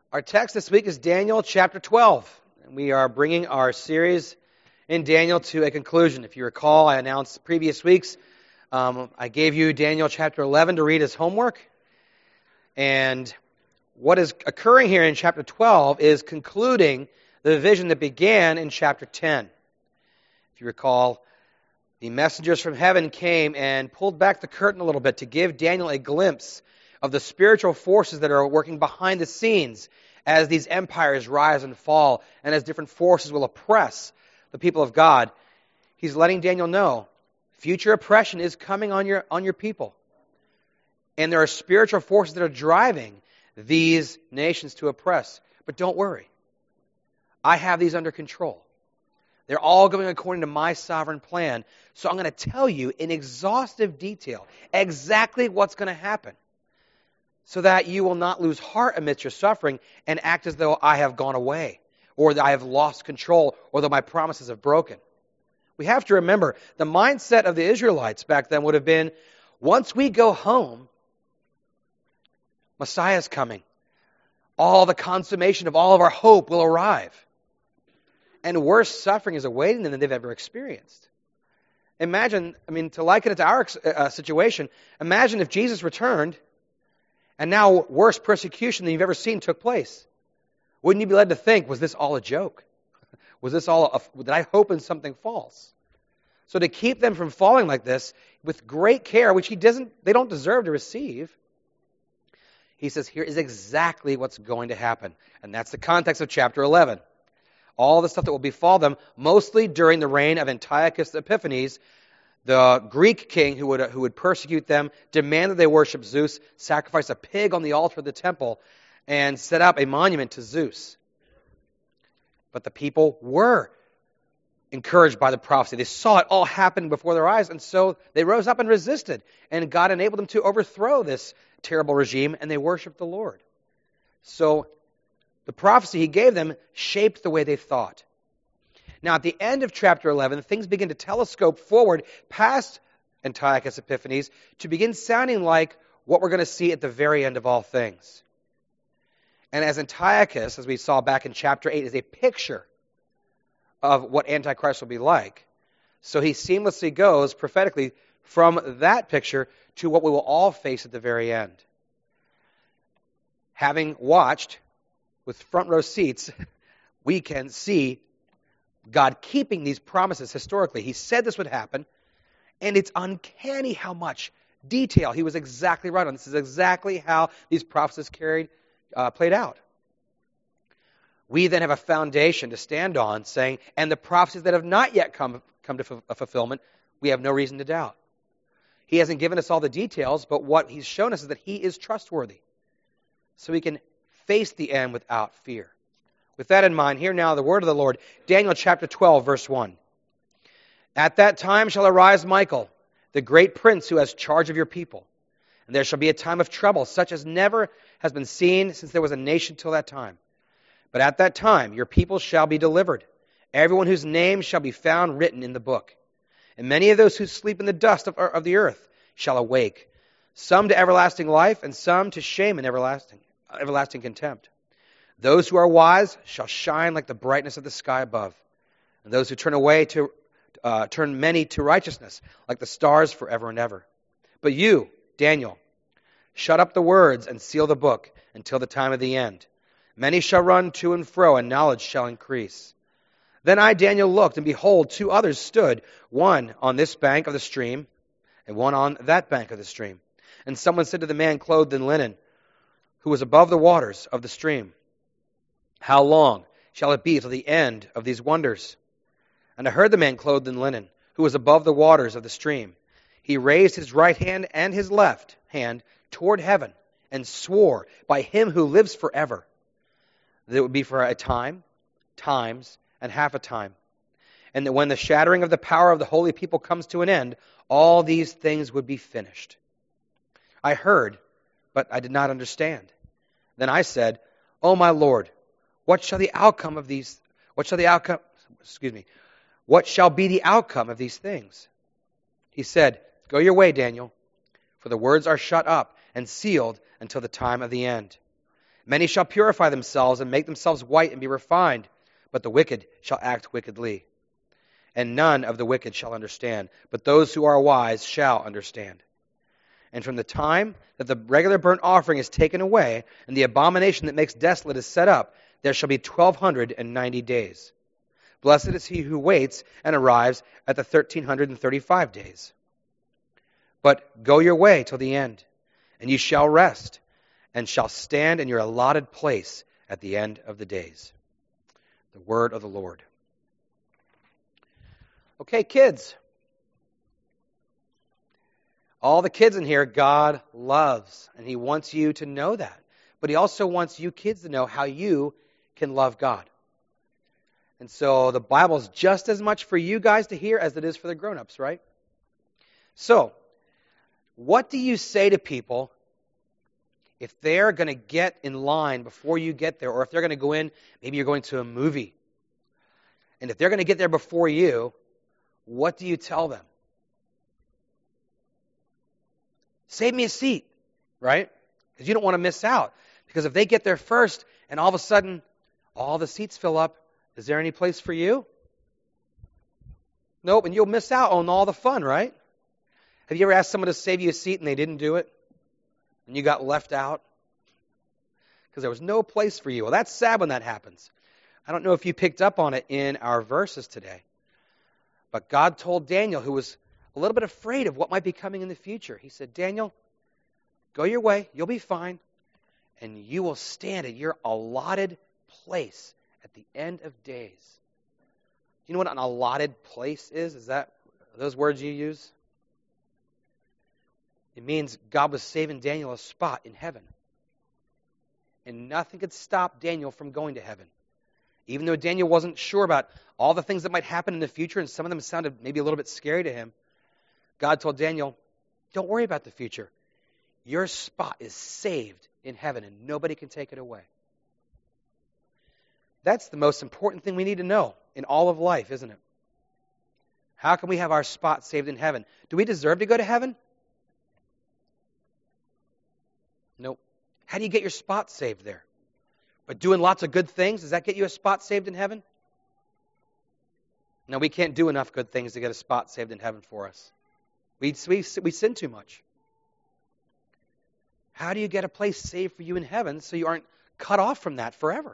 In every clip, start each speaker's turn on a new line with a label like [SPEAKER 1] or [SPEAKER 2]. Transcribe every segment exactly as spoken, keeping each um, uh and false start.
[SPEAKER 1] Our text this week is Daniel chapter twelve. And we are bringing our series in Daniel to a conclusion. If you recall, I announced previous weeks, um, I gave you Daniel chapter eleven to read as homework. And what is occurring here in chapter twelve is concluding the vision that began in chapter ten. If you recall, the messengers from heaven came and pulled back the curtain a little bit to give Daniel a glimpse of the spiritual forces that are working behind the scenes as these empires rise and fall and as different forces will oppress the people of God. He's letting Daniel know future oppression is coming on your on your people. And there are spiritual forces that are driving these nations to oppress. But don't worry. I have these under control. They're all going according to my sovereign plan. So I'm going to tell you in exhaustive detail exactly what's going to happen, so that you will not lose heart amidst your suffering and act as though I have gone away, or that I have lost control, or that my promises have broken. We have to remember, the mindset of the Israelites back then would have been, once we go home, Messiah's coming. All the consummation of all of our hope will arrive. And worse suffering is awaiting them than they've ever experienced. Imagine, I mean, to liken it to our uh, situation, imagine if Jesus returned, and now worse persecution than you've ever seen took place. Wouldn't you be led to think, was this all a joke? Was this all, a, did I hope in something false? So to keep them from falling like this, with great care, which he doesn't, they don't deserve to receive, he says, here is exactly what's going to happen. And that's the context of chapter eleven. All the stuff that will befall them, mostly during the reign of Antiochus Epiphanes, the Greek king who would, who would persecute them, demanded they worship Zeus, sacrifice a pig on the altar of the temple, and set up a monument to Zeus. But the people were encouraged by the prophecy. They saw it all happen before their eyes, and so they rose up and resisted. And God enabled them to overthrow this terrible regime, and they worshiped the Lord. So the prophecy he gave them shaped the way they thought. Now, at the end of chapter eleven, things begin to telescope forward past Antiochus Epiphanes to begin sounding like what we're going to see at the very end of all things. And as Antiochus, as we saw back in chapter eight, is a picture of what Antichrist will be like, so he seamlessly goes prophetically from that picture to what we will all face at the very end. Having watched with front row seats, we can see God keeping these promises historically. He said this would happen, and it's uncanny how much detail he was exactly right on. This is exactly how these prophecies carried, uh, played out. We then have a foundation to stand on, saying, and the prophecies that have not yet come, come to f- a fulfillment, we have no reason to doubt. He hasn't given us all the details, but what he's shown us is that he is trustworthy. So we can face the end without fear. With that in mind, hear now the word of the Lord. Daniel chapter twelve, verse one. At that time shall arise Michael, the great prince who has charge of your people. And there shall be a time of trouble, such as never has been seen since there was a nation till that time. But at that time your people shall be delivered, everyone whose name shall be found written in the book. And many of those who sleep in the dust of, of the earth shall awake, some to everlasting life, and some to shame and everlasting, everlasting contempt. Those who are wise shall shine like the brightness of the sky above, and those who turn away to uh, turn many to righteousness, like the stars forever and ever. But you, Daniel, shut up the words and seal the book until the time of the end. Many shall run to and fro, and knowledge shall increase. Then I, Daniel, looked, and behold, two others stood, one on this bank of the stream, and one on that bank of the stream. And someone said to the man clothed in linen, who was above the waters of the stream, how long shall it be till the end of these wonders? And I heard the man clothed in linen, who was above the waters of the stream. He raised his right hand and his left hand toward heaven, and swore by him who lives forever, that it would be for a time, times, and half a time. And that when the shattering of the power of the holy people comes to an end, all these things would be finished. I heard, but I did not understand. Then I said, O my Lord, what shall the outcome of these, what shall the outcome, excuse me, what shall be the outcome of these things? He said, go your way, Daniel, for the words are shut up and sealed until the time of the end. Many shall purify themselves and make themselves white and be refined, but the wicked shall act wickedly. And none of the wicked shall understand, but those who are wise shall understand. And from the time that the regular burnt offering is taken away, and the abomination that makes desolate is set up, there shall be twelve hundred and ninety days. Blessed is he who waits and arrives at the thirteen hundred and thirty-five days. But go your way till the end, and you shall rest, and shall stand in your allotted place at the end of the days. The word of the Lord. Okay, kids. All the kids in here, God loves, and he wants you to know that. But he also wants you kids to know how you can love God. And so the Bible's just as much for you guys to hear as it is for the grown-ups, right? So, what do you say to people if they're going to get in line before you get there, or if they're going to go in, maybe you're going to a movie, and if they're going to get there before you, what do you tell them? Save me a seat, right? Because you don't want to miss out. Because if they get there first and all of a sudden all the seats fill up, is there any place for you? Nope, and you'll miss out on all the fun, right? Have you ever asked someone to save you a seat and they didn't do it? And you got left out? Because there was no place for you. Well, that's sad when that happens. I don't know if you picked up on it in our verses today. But God told Daniel, who was a little bit afraid of what might be coming in the future. He said, Daniel, go your way, you'll be fine, and you will stand at your allotted place at the end of days. You know what an allotted place is? Is that are those words you use? It means God was saving Daniel a spot in heaven. And nothing could stop Daniel from going to heaven. Even though Daniel wasn't sure about all the things that might happen in the future, and some of them sounded maybe a little bit scary to him, God told Daniel, don't worry about the future. Your spot is saved in heaven, and nobody can take it away. That's the most important thing we need to know in all of life, isn't it? How can we have our spot saved in heaven? Do we deserve to go to heaven? Nope. How do you get your spot saved there? By doing lots of good things? Does that get you a spot saved in heaven? No, we can't do enough good things to get a spot saved in heaven for us. We, we, we sin too much. How do you get a place saved for you in heaven so you aren't cut off from that forever?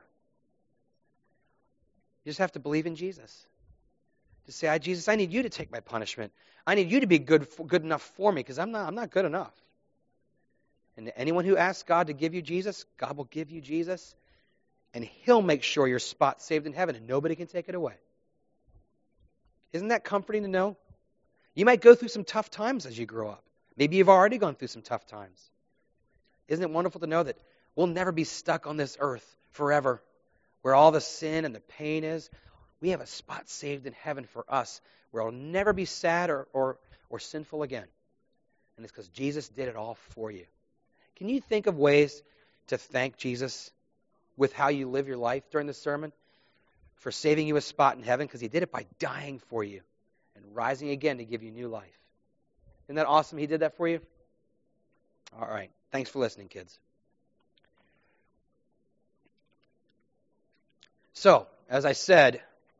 [SPEAKER 1] You just have to believe in Jesus. Just say, Jesus, I need you to take my punishment. I need you to be good, good enough for me because I'm not, I'm not good enough. And anyone who asks God to give you Jesus, God will give you Jesus, and he'll make sure your spot's saved in heaven and nobody can take it away. Isn't that comforting to know? You might go through some tough times as you grow up. Maybe you've already gone through some tough times. Isn't it wonderful to know that we'll never be stuck on this earth forever, where all the sin and the pain is? We have a spot saved in heaven for us, where I'll never be sad or, or, or sinful again. And it's because Jesus did it all for you. Can you think of ways to thank Jesus with how you live your life during the sermon for saving you a spot in heaven? Because he did it by dying for you and rising again to give you new life. Isn't that awesome he did that for you? All right. Thanks for listening, kids. So, as I said,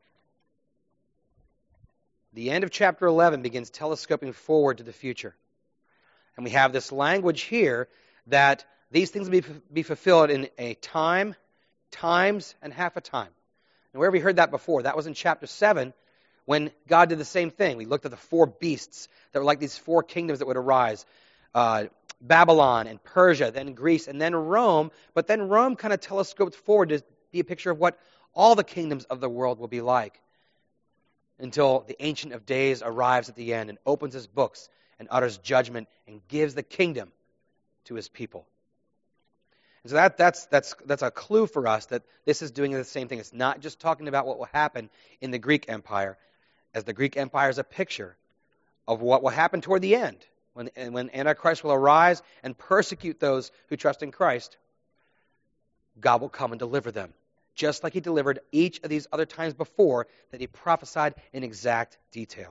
[SPEAKER 1] the end of chapter eleven begins telescoping forward to the future. And we have this language here that these things will be, be fulfilled in a time, times, and half a time. And where have we heard that before? That was in chapter seven, when God did the same thing. We looked at the four beasts that were like these four kingdoms that would arise. Uh, Babylon and Persia, then Greece, and then Rome. But then Rome kind of telescoped forward to be a picture of what all the kingdoms of the world will be like, until the Ancient of Days arrives at the end and opens his books and utters judgment and gives the kingdom to his people. And so that, that's, that's, that's a clue for us that this is doing the same thing. It's not just talking about what will happen in the Greek Empire, as the Greek Empire is a picture of what will happen toward the end, when, when Antichrist will arise and persecute those who trust in Christ. God will come and deliver them, just like he delivered each of these other times before that he prophesied in exact detail.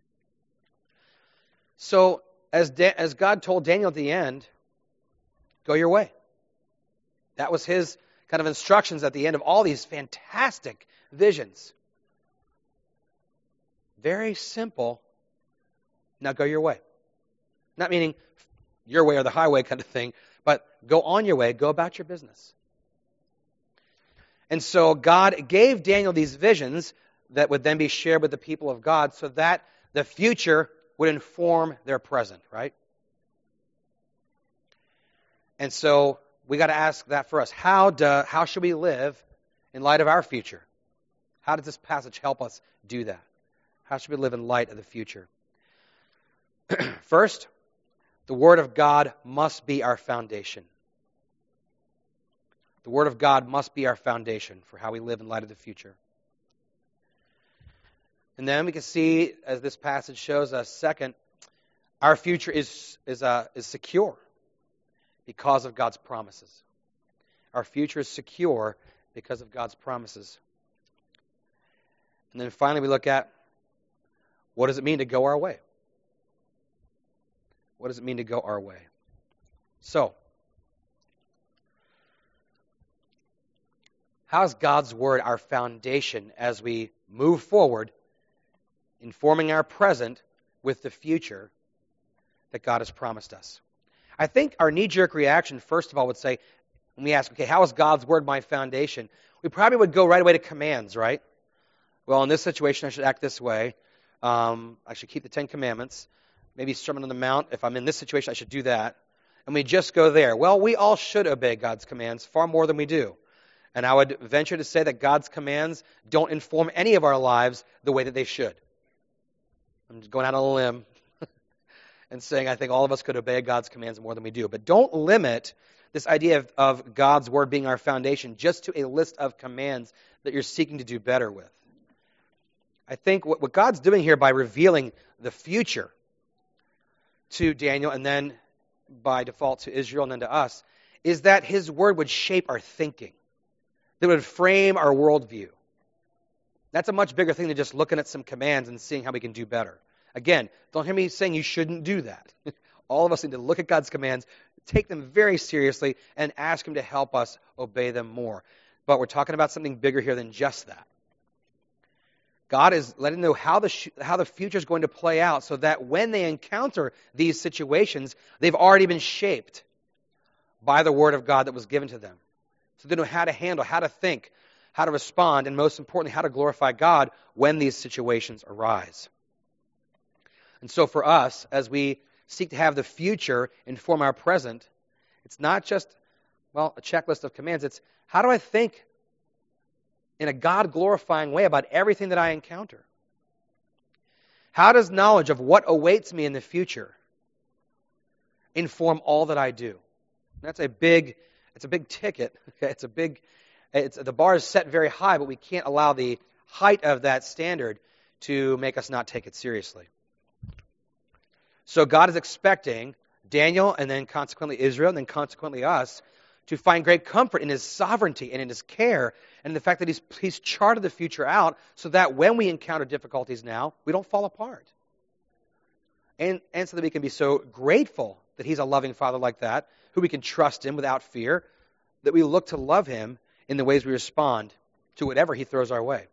[SPEAKER 1] So, as, da- as God told Daniel at the end, go your way. That was his kind of instructions at the end of all these fantastic visions. Very simple. Now go your way. Not meaning your way or the highway kind of thing, but go on your way, go about your business. And so God gave Daniel these visions that would then be shared with the people of God so that the future would inform their present, right? And so we got to ask that for us. How do, how should we live in light of our future? How does this passage help us do that? How should we live in light of the future? First, the Word of God must be our foundation. The Word of God must be our foundation for how we live in light of the future. And then we can see, as this passage shows us, second, our future is is uh, is secure because of God's promises. Our future is secure because of God's promises. And then finally we look at, what does it mean to go our way? What does it mean to go our way? So, how is God's Word our foundation as we move forward, informing our present with the future that God has promised us? I think our knee-jerk reaction, first of all, would say, when we ask, okay, how is God's Word my foundation? We probably would go right away to commands, right? Well, in this situation, I should act this way. Um, I should keep the Ten Commandments. Maybe Sermon on the Mount. If I'm in this situation, I should do that. And we just go there. Well, we all should obey God's commands far more than we do. And I would venture to say that God's commands don't inform any of our lives the way that they should. I'm just going out on a limb and saying I think all of us could obey God's commands more than we do. But don't limit this idea of, of God's Word being our foundation just to a list of commands that you're seeking to do better with. I think what, what God's doing here by revealing the future to Daniel and then by default to Israel and then to us is that His Word would shape our thinking, that would frame our worldview. That's a much bigger thing than just looking at some commands and seeing how we can do better. Again, don't hear me saying you shouldn't do that. All of us need to look at God's commands, take them very seriously, and ask Him to help us obey them more. But we're talking about something bigger here than just that. God is letting them know how the sh- how the future is going to play out so that when they encounter these situations, they've already been shaped by the Word of God that was given to them. So they know how to handle, how to think, how to respond, and most importantly, how to glorify God when these situations arise. And so for us, as we seek to have the future inform our present, it's not just, well, a checklist of commands. It's how do I think in a God-glorifying way about everything that I encounter? How does knowledge of what awaits me in the future inform all that I do? That's a big, it's a big ticket. Okay? It's a big, it's, the bar is set very high, but we can't allow the height of that standard to make us not take it seriously. So God is expecting Daniel and then consequently Israel and then consequently us to find great comfort in His sovereignty and in His care and in the fact that He's, he's charted the future out so that when we encounter difficulties now, we don't fall apart. And, and so that we can be so grateful that He's a loving Father like that, who we can trust Him without fear, that we look to love Him in the ways we respond to whatever He throws our way.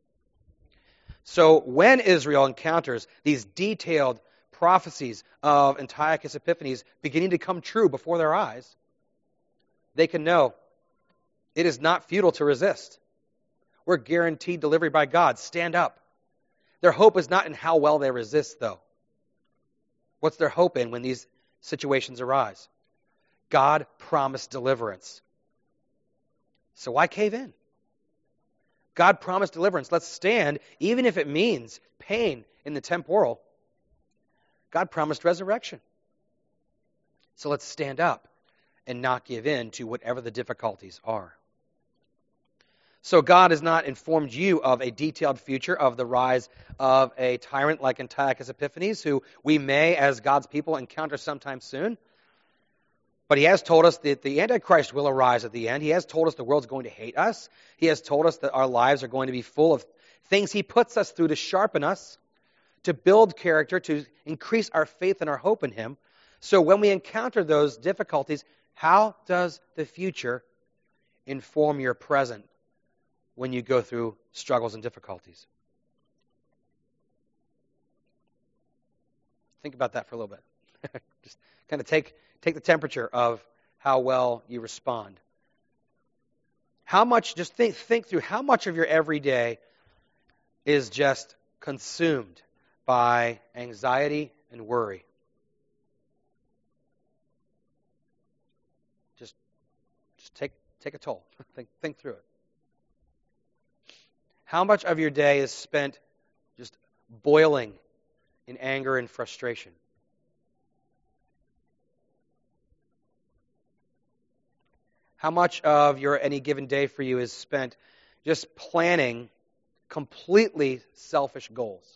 [SPEAKER 1] So when Israel encounters these detailed prophecies of Antiochus Epiphanes beginning to come true before their eyes, they can know it is not futile to resist. We're guaranteed delivery by God. Stand up. Their hope is not in how well they resist, though. What's their hope in when these situations arise? God promised deliverance. So why cave in? God promised deliverance. Let's stand, even if it means pain in the temporal. God promised resurrection. So let's stand up and not give in to whatever the difficulties are. So God has not informed you of a detailed future of the rise of a tyrant like Antiochus Epiphanes, who we may, as God's people, encounter sometime soon. But He has told us that the Antichrist will arise at the end. He has told us the world's going to hate us. He has told us that our lives are going to be full of things He puts us through to sharpen us, to build character, to increase our faith and our hope in Him. So when we encounter those difficulties, how does the future inform your present when you go through struggles and difficulties? Think about that for a little bit. Just kind of take, take the temperature of how well you respond. How much, just think, think through how much of your everyday is just consumed by anxiety and worry. Just, just take, take a toll. think, think through it. How much of your day is spent just boiling in anger and frustration? How much of your any given day for you is spent just planning completely selfish goals?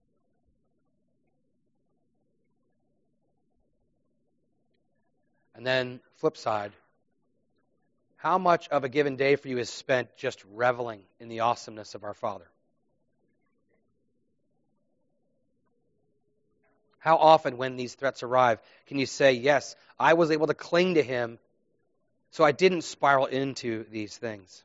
[SPEAKER 1] And then, flip side, how much of a given day for you is spent just reveling in the awesomeness of our Father? How often, when these threats arrive, can you say, yes, I was able to cling to Him, so I didn't spiral into these things?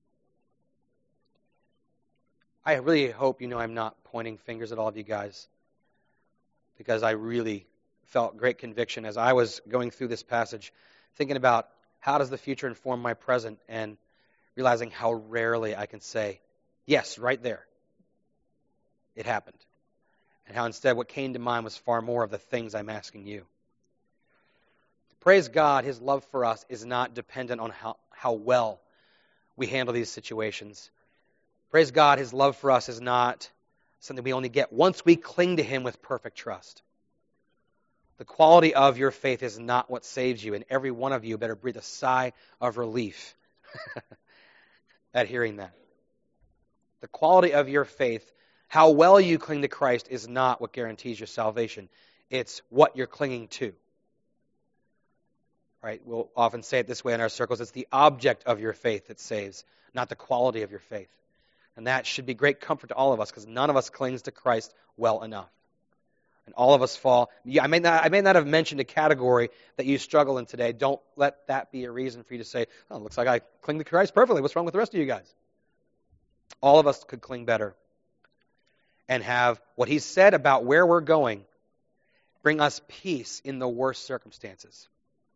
[SPEAKER 1] I really hope you know I'm not pointing fingers at all of you guys, because I really felt great conviction as I was going through this passage, thinking about how does the future inform my present, and realizing how rarely I can say, yes, right there, it happened. And how instead what came to mind was far more of the things I'm asking you. Praise God, His love for us is not dependent on how, how well we handle these situations. Praise God, His love for us is not something we only get once we cling to Him with perfect trust. The quality of your faith is not what saves you, and every one of you better breathe a sigh of relief at hearing that. The quality of your faith, how well you cling to Christ, is not what guarantees your salvation. It's what you're clinging to. Right? We'll often say it this way in our circles. It's the object of your faith that saves, not the quality of your faith. And that should be great comfort to all of us, because none of us clings to Christ well enough. And all of us fall. Yeah, I may not, I may not have mentioned a category that you struggle in today. Don't let that be a reason for you to say, oh, it looks like I cling to Christ perfectly. What's wrong with the rest of you guys? All of us could cling better and have what He said about where we're going bring us peace in the worst circumstances.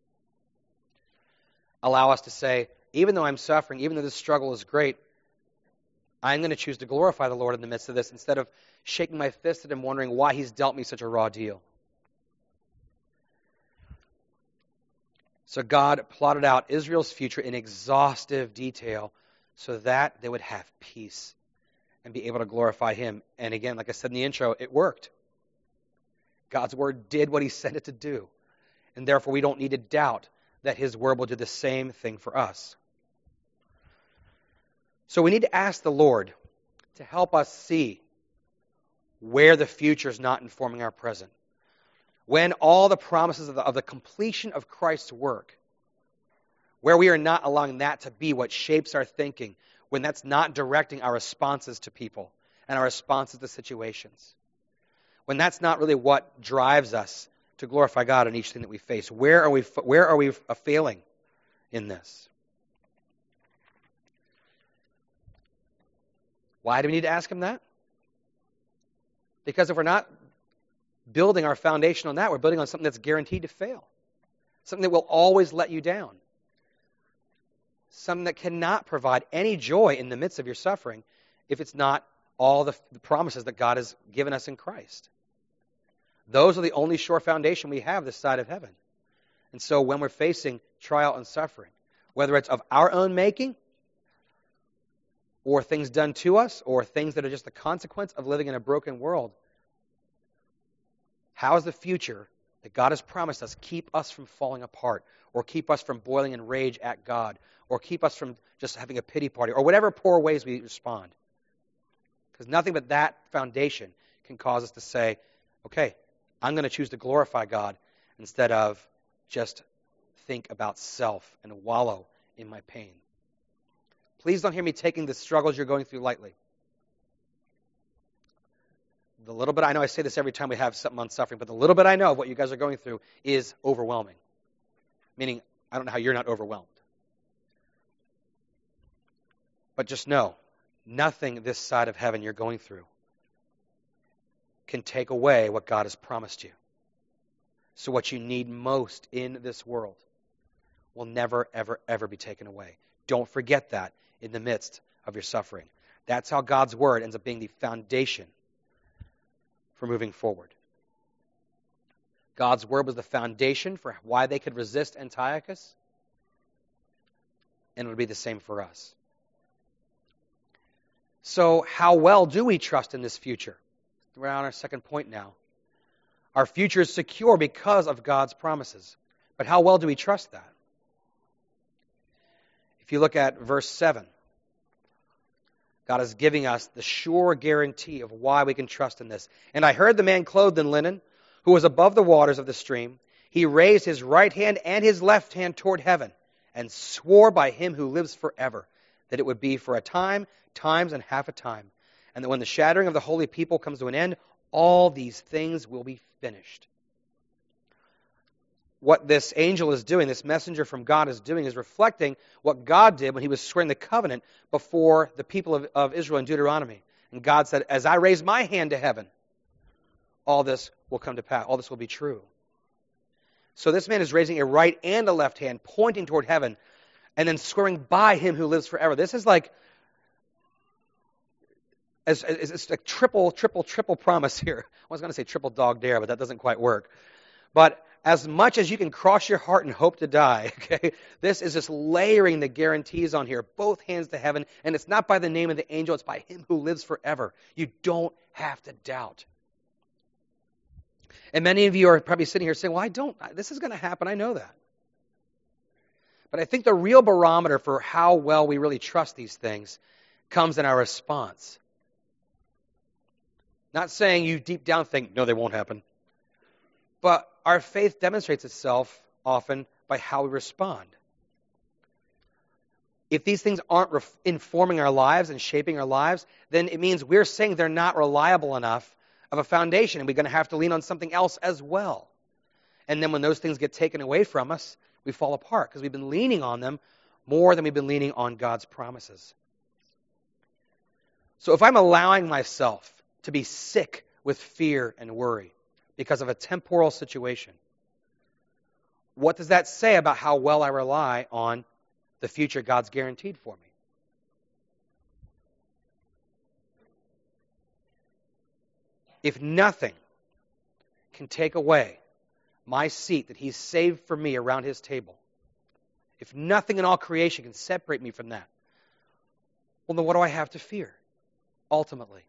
[SPEAKER 1] Allow us to say, even though I'm suffering, even though this struggle is great, I'm going to choose to glorify the Lord in the midst of this, instead of shaking my fist at Him, wondering why He's dealt me such a raw deal. So God plotted out Israel's future in exhaustive detail so that they would have peace and be able to glorify Him. And again, like I said in the intro, it worked. God's Word did what He said it to do. And therefore we don't need to doubt that His Word will do the same thing for us. So we need to ask the Lord to help us see where the future is not informing our present. When all the promises of the, of the completion of Christ's work, where we are not allowing that to be what shapes our thinking, when that's not directing our responses to people and our responses to situations, when that's not really what drives us to glorify God in each thing that we face, where are we, where are we failing in this? Why do we need to ask Him that? Because if we're not building our foundation on that, we're building on something that's guaranteed to fail. Something that will always let you down. Something that cannot provide any joy in the midst of your suffering if it's not all the, the promises that God has given us in Christ. Those are the only sure foundation we have this side of heaven. And so when we're facing trial and suffering, whether it's of our own making, or things done to us, or things that are just the consequence of living in a broken world, how is the future that God has promised us keep us from falling apart, or keep us from boiling in rage at God, or keep us from just having a pity party, or whatever poor ways we respond? Because nothing but that foundation can cause us to say, okay, I'm going to choose to glorify God instead of just think about self and wallow in my pain. Please don't hear me taking the struggles you're going through lightly. The little bit I know, I say this every time we have something on suffering, but the little bit I know of what you guys are going through is overwhelming. Meaning, I don't know how you're not overwhelmed. But just know, nothing this side of heaven you're going through can take away what God has promised you. So what you need most in this world will never, ever, ever be taken away. Don't forget that in the midst of your suffering. That's how God's word ends up being the foundation for moving forward. God's word was the foundation for why they could resist Antiochus, and it would be the same for us. So how well do we trust in this future? We're on our second point now. Our future is secure because of God's promises. But how well do we trust that? If you look at verse seven, God is giving us the sure guarantee of why we can trust in this. And I heard the man clothed in linen, who was above the waters of the stream. He raised his right hand and his left hand toward heaven, and swore by him who lives forever, that it would be for a time, times and half a time, and that when the shattering of the holy people comes to an end, all these things will be finished. What this angel is doing, this messenger from God is doing, is reflecting what God did when he was swearing the covenant before the people of, of Israel in Deuteronomy. And God said, as I raise my hand to heaven, all this will come to pass. All this will be true. So this man is raising a right and a left hand, pointing toward heaven, and then swearing by him who lives forever. This is like, as, as, it's a triple, triple, triple promise here. I was going to say triple dog dare, but that doesn't quite work. But as much as you can cross your heart and hope to die, okay, this is just layering the guarantees on here, both hands to heaven, and it's not by the name of the angel, it's by him who lives forever. You don't have to doubt. And many of you are probably sitting here saying, well, I don't, this is going to happen, I know that. But I think the real barometer for how well we really trust these things comes in our response. Not saying you deep down think, no, they won't happen. But our faith demonstrates itself often by how we respond. If these things aren't ref- informing our lives and shaping our lives, then it means we're saying they're not reliable enough of a foundation, and we're going to have to lean on something else as well. And then when those things get taken away from us, we fall apart because we've been leaning on them more than we've been leaning on God's promises. So if I'm allowing myself to be sick with fear and worry because of a temporal situation, what does that say about how well I rely on the future God's guaranteed for me? If nothing can take away my seat that he's saved for me around his table, if nothing in all creation can separate me from that, well, then what do I have to fear, ultimately?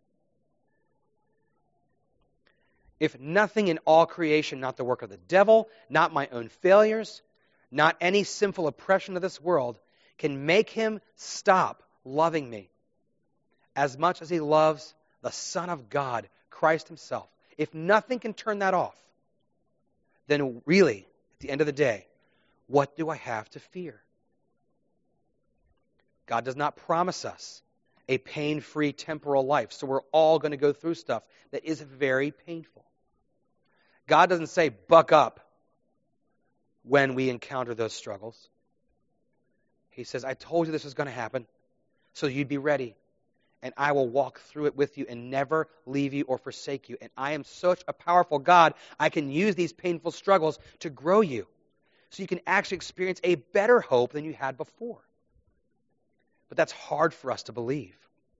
[SPEAKER 1] If nothing in all creation, not the work of the devil, not my own failures, not any sinful oppression of this world, can make him stop loving me as much as he loves the Son of God, Christ himself. If nothing can turn that off, then really, at the end of the day, what do I have to fear? God does not promise us a pain-free temporal life, so we're all going to go through stuff that is very painful. God doesn't say, buck up when we encounter those struggles. He says, I told you this was going to happen, so you'd be ready. And I will walk through it with you and never leave you or forsake you. And I am such a powerful God, I can use these painful struggles to grow you. So you can actually experience a better hope than you had before. But that's hard for us to believe.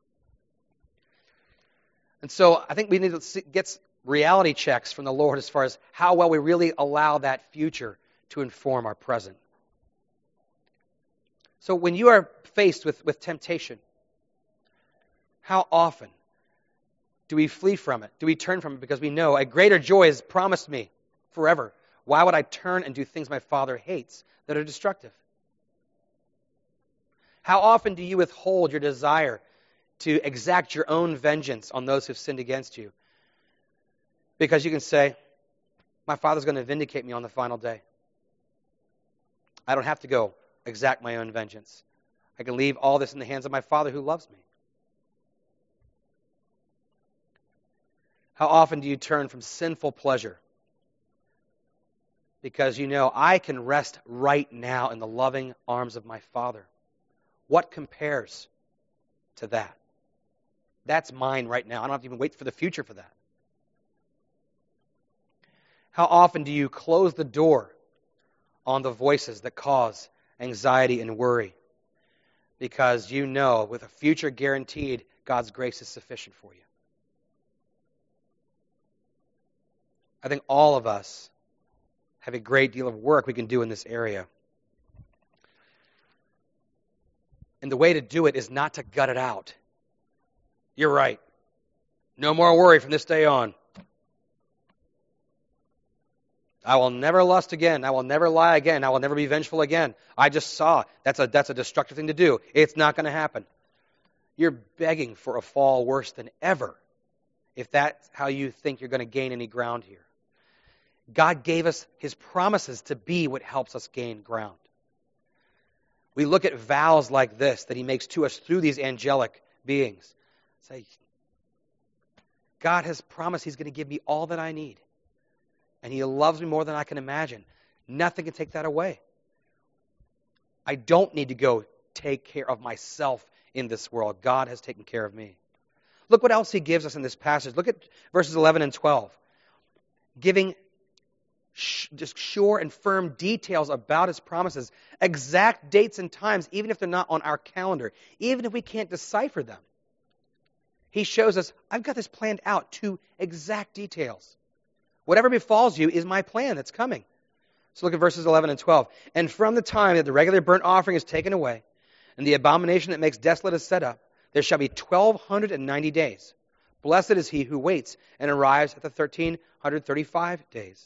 [SPEAKER 1] And so I think we need to get reality checks from the Lord as far as how well we really allow that future to inform our present. So when you are faced with, with temptation, how often do we flee from it? Do we turn from it because we know a greater joy is promised me forever? Why would I turn and do things my Father hates that are destructive? How often do you withhold your desire to exact your own vengeance on those who've sinned against you? Because you can say, my Father's going to vindicate me on the final day. I don't have to go exact my own vengeance. I can leave all this in the hands of my Father who loves me. How often do you turn from sinful pleasure? Because you know, I can rest right now in the loving arms of my Father. What compares to that. That's mine right now. I don't have to even wait for the future for that. How often do you close the door on the voices that cause anxiety and worry? Because you know, with a future guaranteed, God's grace is sufficient for you. I think all of us have a great deal of work we can do in this area. And the way to do it is not to gut it out. You're right. No more worry from this day on. I will never lust again. I will never lie again. I will never be vengeful again. I just saw. That's a, that's a destructive thing to do. It's not going to happen. You're begging for a fall worse than ever if that's how you think you're going to gain any ground here. God gave us His promises to be what helps us gain ground. We look at vows like this that He makes to us through these angelic beings. Say, God has promised He's going to give me all that I need. And He loves me more than I can imagine. Nothing can take that away. I don't need to go take care of myself in this world. God has taken care of me. Look what else He gives us in this passage. Look at verses eleven and twelve. Giving sh- just sure and firm details about His promises. Exact dates and times, even if they're not on our calendar. Even if we can't decipher them. He shows us, I've got this planned out to exact details. Whatever befalls you is my plan that's coming. So look at verses eleven and twelve. And from the time that the regular burnt offering is taken away, and the abomination that makes desolate is set up, there shall be twelve ninety days. Blessed is he who waits and arrives at the thirteen thirty-five days.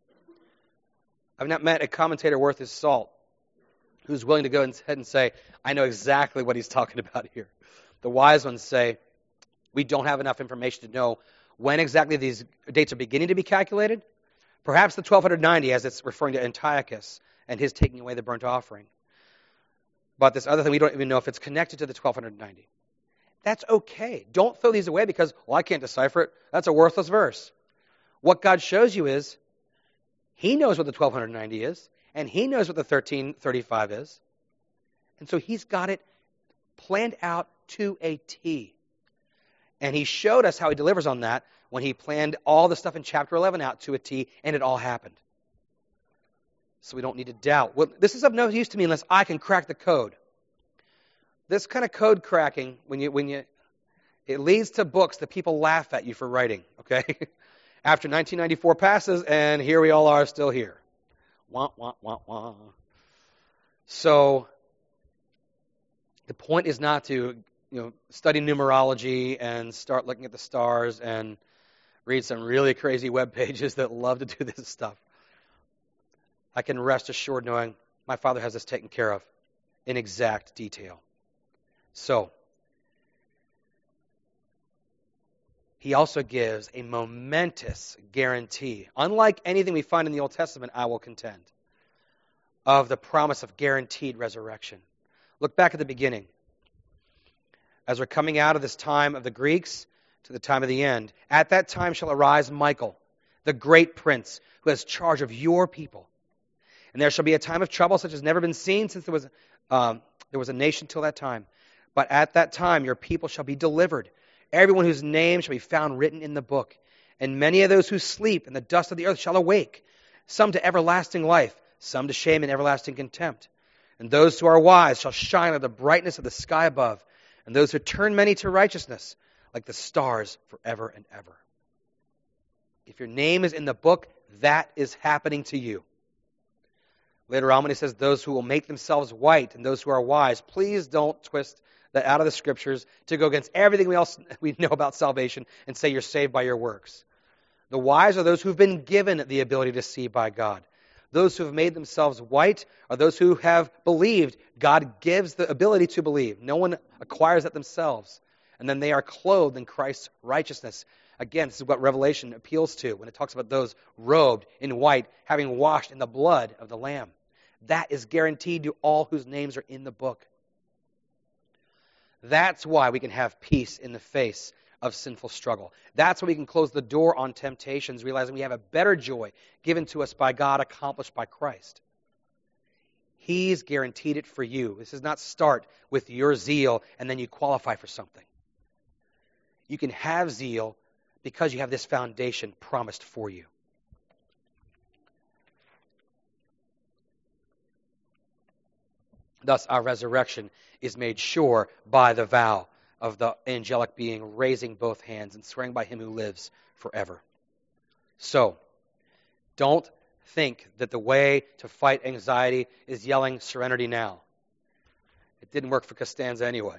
[SPEAKER 1] I've not met a commentator worth his salt who's willing to go ahead and say, I know exactly what he's talking about here. The wise ones say, we don't have enough information to know when exactly these dates are beginning to be calculated. Perhaps the twelve ninety, as it's referring to Antiochus and his taking away the burnt offering. But this other thing, we don't even know if it's connected to the twelve ninety. That's okay. Don't throw these away because, well, I can't decipher it. That's a worthless verse. What God shows you is, He knows what the twelve ninety is, and He knows what the thirteen thirty-five is. And so He's got it planned out to a T. And He showed us how He delivers on that when He planned all the stuff in chapter eleven out to a T, and it all happened. So we don't need to doubt. Well, this is of no use to me unless I can crack the code. This kind of code cracking, when you when you, it leads to books that people laugh at you for writing. Okay, after nineteen ninety-four passes, and here we all are still here. Wah wah wah wah. So the point is not to you know study numerology and start looking at the stars and read some really crazy web pages that love to do this stuff. I can rest assured knowing my Father has this taken care of in exact detail. So, He also gives a momentous guarantee, unlike anything we find in the Old Testament, I will contend, of the promise of guaranteed resurrection. Look back at the beginning. As we're coming out of this time of the Greeks to the time of the end, at that time shall arise Michael, the great prince, who has charge of your people. And there shall be a time of trouble such as never been seen since there was um, there was a nation till that time. But at that time your people shall be delivered, everyone whose name shall be found written in the book. And many of those who sleep in the dust of the earth shall awake, some to everlasting life, some to shame and everlasting contempt. And those who are wise shall shine like the brightness of the sky above, and those who turn many to righteousness like the stars forever and ever. If your name is in the book, that is happening to you. Later on when He says those who will make themselves white and those who are wise, please don't twist that out of the Scriptures to go against everything we else we know about salvation and say you're saved by your works. The wise are those who've been given the ability to see by God. Those who have made themselves white are those who have believed. God gives the ability to believe. No one acquires that themselves. And then they are clothed in Christ's righteousness. Again, this is what Revelation appeals to when it talks about those robed in white, having washed in the blood of the Lamb. That is guaranteed to all whose names are in the book. That's why we can have peace in the face of sinful struggle. That's why we can close the door on temptations, realizing we have a better joy given to us by God, accomplished by Christ. He's guaranteed it for you. This does not start with your zeal and then you qualify for something. You can have zeal because you have this foundation promised for you. Thus, our resurrection is made sure by the vow of the angelic being raising both hands and swearing by him who lives forever. So, don't think that the way to fight anxiety is yelling serenity now. It didn't work for Costanza anyway.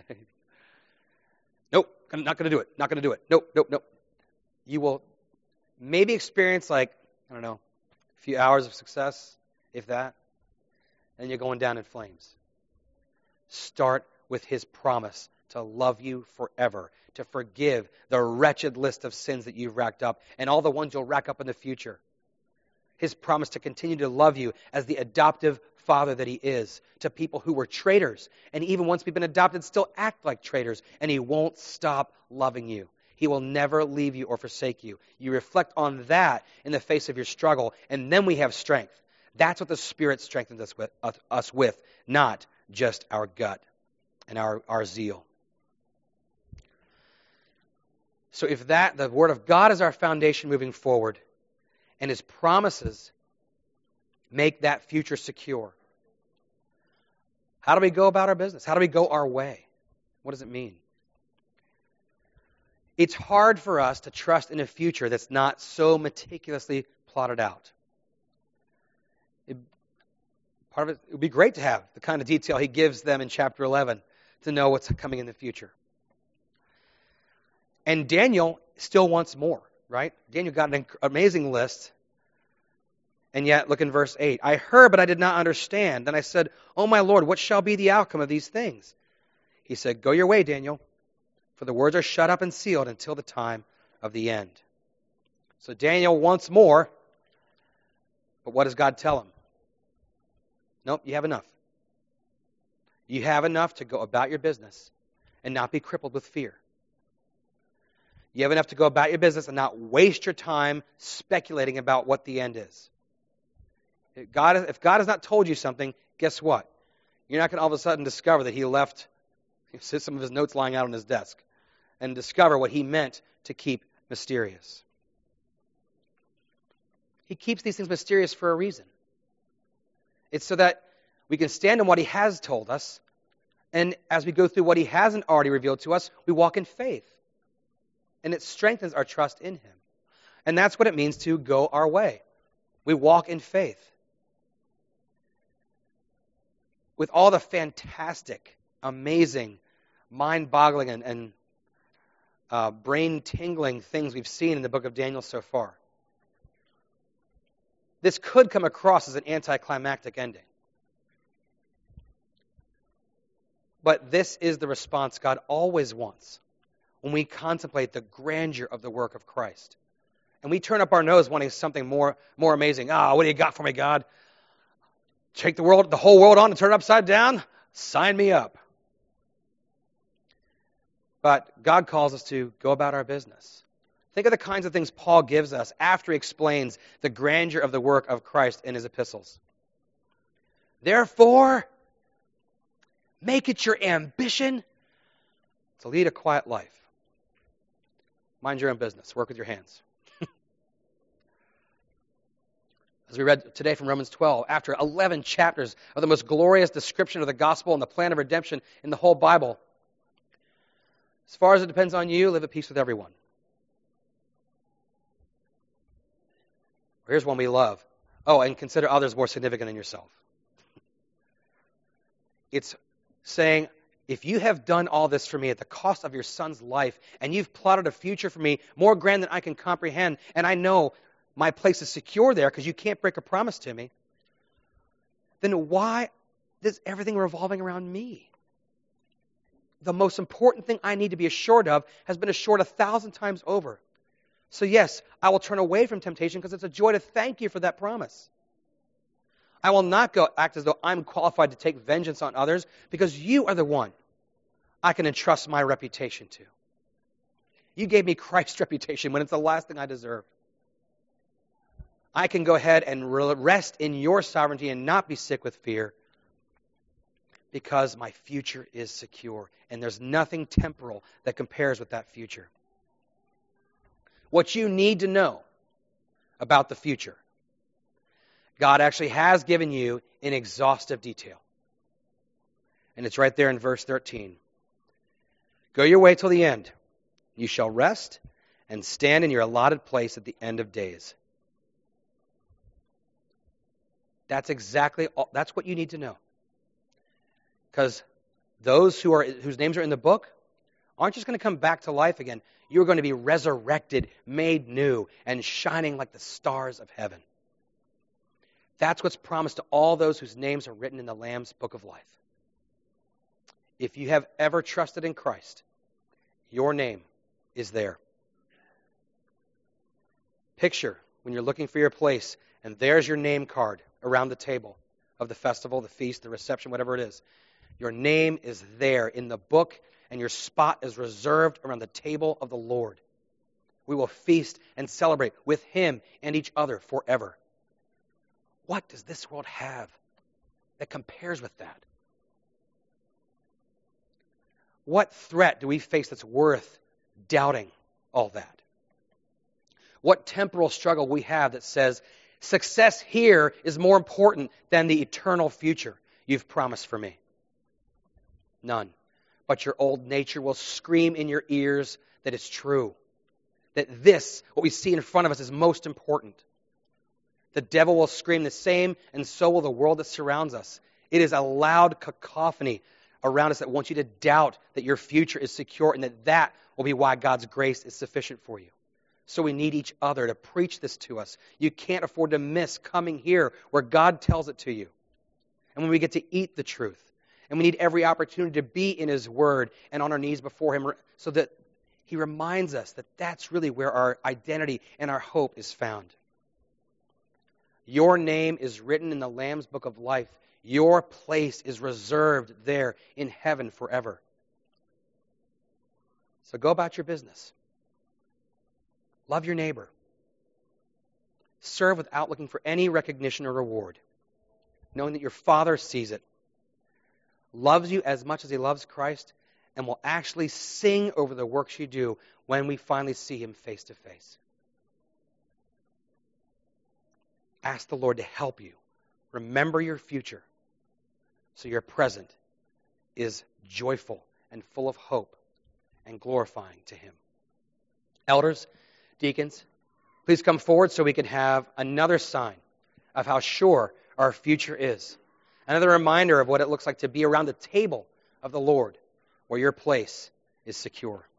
[SPEAKER 1] Nope, I'm not going to do it. Not going to do it. Nope, nope, nope. You will maybe experience like, I don't know, a few hours of success, if that, and you're going down in flames. Start with his promise to love you forever, to forgive the wretched list of sins that you've racked up and all the ones you'll rack up in the future. His promise to continue to love you as the adoptive father that he is to people who were traitors. And even once we've been adopted, still act like traitors. And he won't stop loving you. He will never leave you or forsake you. You reflect on that in the face of your struggle, and then we have strength. That's what the Spirit strengthens us with, uh, us with, not just our gut and our, our zeal. So if that, the Word of God is our foundation moving forward, and his promises make that future secure. How do we go about our business? How do we go our way? What does it mean? It's hard for us to trust in a future that's not so meticulously plotted out. It, part of it, it would be great to have the kind of detail he gives them in chapter eleven to know what's coming in the future. And Daniel still wants more, right? Daniel got an amazing list. And yet, look in verse eight. I heard, but I did not understand. Then I said, Oh, my Lord, what shall be the outcome of these things? He said, Go your way, Daniel, for the words are shut up and sealed until the time of the end. So Daniel wants more, but what does God tell him? Nope, you have enough. You have enough to go about your business and not be crippled with fear. You have enough to go about your business and not waste your time speculating about what the end is. If God, if God has not told you something, guess what? You're not going to all of a sudden discover that he left some of his notes lying out on his desk and discover what he meant to keep mysterious. He keeps these things mysterious for a reason. It's so that we can stand on what he has told us, and as we go through what he hasn't already revealed to us, we walk in faith. And it strengthens our trust in him. And that's what it means to go our way. We walk in faith. With all the fantastic, amazing, mind-boggling, and, and uh, brain-tingling things we've seen in the book of Daniel so far. This could come across as an anticlimactic ending. But this is the response God always wants when we contemplate the grandeur of the work of Christ. And we turn up our nose wanting something more, more amazing. Ah, oh, what do you got for me, God? Take the world, the whole world on and turn it upside down? Sign me up. But God calls us to go about our business. Think of the kinds of things Paul gives us after he explains the grandeur of the work of Christ in his epistles. Therefore, make it your ambition to lead a quiet life. Mind your own business. Work with your hands. As we read today from Romans twelve, after eleven chapters of the most glorious description of the gospel and the plan of redemption in the whole Bible, as far as it depends on you, live at peace with everyone. Here's one we love. Oh, and consider others more significant than yourself. It's saying, if you have done all this for me at the cost of your son's life, and you've plotted a future for me more grand than I can comprehend, and I know my place is secure there because you can't break a promise to me, then why is everything revolving around me? The most important thing I need to be assured of has been assured a thousand times over. So yes, I will turn away from temptation because it's a joy to thank you for that promise. I will not go act as though I'm qualified to take vengeance on others because you are the one I can entrust my reputation to. You gave me Christ's reputation when it's the last thing I deserve. I can go ahead and rest in your sovereignty and not be sick with fear because my future is secure. And there's nothing temporal that compares with that future. What you need to know about the future, God actually has given you in exhaustive detail. And it's right there in verse thirteen. Go your way till the end. You shall rest and stand in your allotted place at the end of days. That's exactly all, that's what you need to know. Because those who are whose names are in the book aren't just going to come back to life again. You're going to be resurrected, made new, and shining like the stars of heaven. That's what's promised to all those whose names are written in the Lamb's book of life. If you have ever trusted in Christ, your name is there. Picture when you're looking for your place, and there's your name card around the table of the festival, the feast, the reception, whatever it is. Your name is there in the book, and your spot is reserved around the table of the Lord. We will feast and celebrate with Him and each other forever. What does this world have that compares with that? What threat do we face that's worth doubting all that? What temporal struggle we have that says success here is more important than the eternal future you've promised for me? None. But your old nature will scream in your ears that it's true. That this, what we see in front of us, is most important. The devil will scream the same, and so will the world that surrounds us. It is a loud cacophony around us that wants you to doubt that your future is secure and that that will be why God's grace is sufficient for you. So we need each other to preach this to us. You can't afford to miss coming here where God tells it to you. And when we get to eat the truth, and we need every opportunity to be in His Word and on our knees before Him so that He reminds us that that's really where our identity and our hope is found. Your name is written in the Lamb's book of life. Your place is reserved there in heaven forever. So go about your business. Love your neighbor. Serve without looking for any recognition or reward, knowing that your Father sees it, loves you as much as He loves Christ, and will actually sing over the works you do when we finally see Him face to face. Ask the Lord to help you. Remember your future so your present is joyful and full of hope and glorifying to Him. Elders, deacons, please come forward so we can have another sign of how sure our future is. Another reminder of what it looks like to be around the table of the Lord where your place is secure.